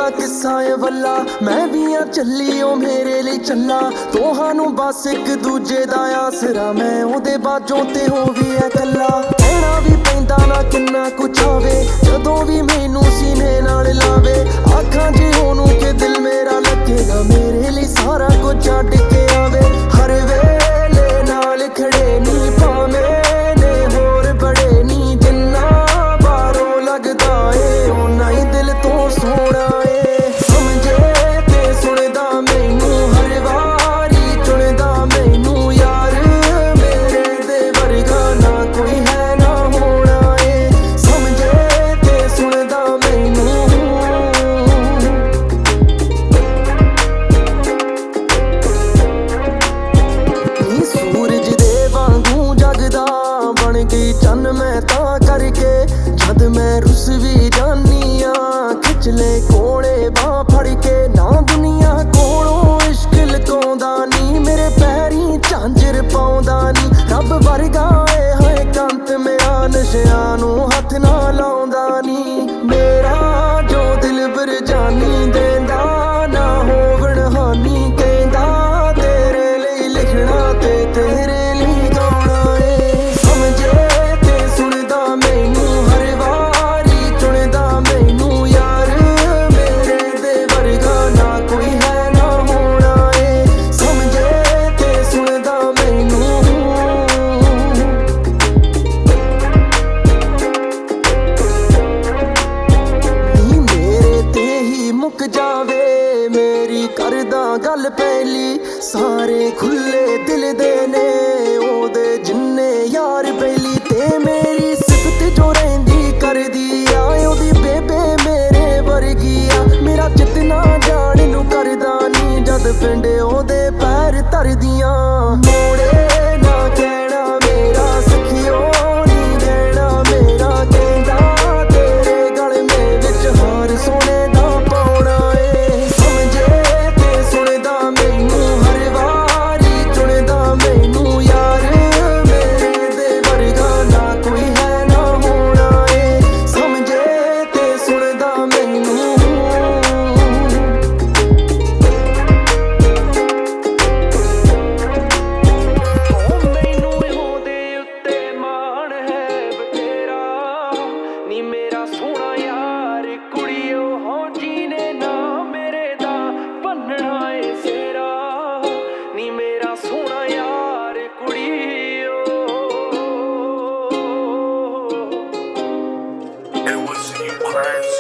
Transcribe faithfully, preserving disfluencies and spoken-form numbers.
किस्सा ए वल्ला मैं भी आ चली ओ मेरे लिए चला तोहानू बस एक दूजे दा आसरा मैं ओदे बाजों ते हो भी है कल्ला कहना भी पैंदा ना किन्ना कुछ आवे जदों भी मैनू सीने नाल लावे आखां जे ओनू के दिल मेरा लगेगा मेरे लिए सारा कुछ छड्ड के आवे हर वेले नाल खड़े नी भावें ने होर बड़े नी जिन्ना बारों लगदा ए ओना ही दिल तो सोना ए समझे ते सुनदा मैनू हर वारी चुनदा मैनू यार मेरे दे वर्गा ना कोई है ना होना ए समझे ते सुनदा मैनू नी सूरज दे वांगू जगदा बन गई चन्न मैं तां करके जद मैं रुस भी जानी आ खिच ले कोले बां फड़ के ना दुनिया कोलों इश्क लुकाउंदा नी मेरे पैरीं झांजर पाउंदा नी रब वर्गा ए हाय कंत मेरा नशियां नू हथ ना लाउंदा नी मेरा जो दिल बर जानी देंदा ना होवण हानी कहंदा तेरे लिए लिखना ते तेरे लिए गाउणा ए समझे ते सुनदा मैनू हर वारी चुनदा मैनू यार मेरे दे वर्गा ना कोई है ना होना ए समझे ते सुनदा मैनू नी मेरे ते ही मुक जावे मेरी करदा गल पहली सारे खुले दिल दे ने ओदे जिन्ने यार पहली ते मेरी सिफत जो रहिंदी करदी आ ओदी बेबे मेरे वर्गी आ मेरा जितना जान नू करदा नी जद पिंड ओदे पैर धरदियां मोड़े ना कहना मेरा सखियो नी कहना मेरा कहंदा तेरे गल में विच हार सोने दा पाउणा ए समझे ते सुनदा मैनू हर वारी चुनदा मैनू यार मेरे दे वर्गा ना कोई है ना होना ए समझे ते सुनदा मैनू ਮੈਨੂੰ ਉਹਦੇ ਉੱਤੇ ਮਾਣ ਹੈ ਬਥੇਰਾ ਨੀ ਮੇਰਾ ਸੋਹਣਾ ਯਾਰ ਕੁੜੀਓ ਹੋ ਜੀਨੇ ਨਾ ਮੇਰੇ ਦਾ ਬੰਨਣਾ ਏ ਸੇਰਾ ਨੀ ਮੇਰਾ ਸੋਹਣਾ ਯਾਰ ਕੁੜੀਓ It was you crazy.